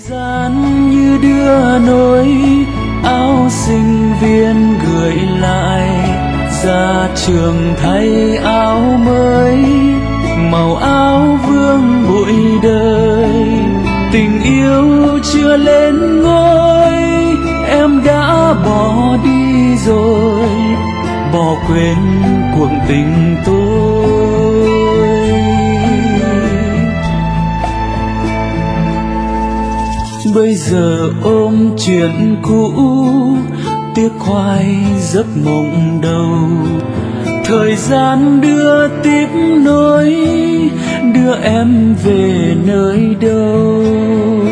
gian như đưa nỗi áo sinh viên gửi lại, ra trường thay áo mới, màu áo vương bụi đời. Tình yêu chưa lên ngôi, em đã bỏ đi rồi, bỏ quên cuộc tình tôi. Bây giờ ôm chuyện cũ, tiếc khoai giấc mộng đầu. Thời gian đưa tiếp nối, đưa em về nơi đâu.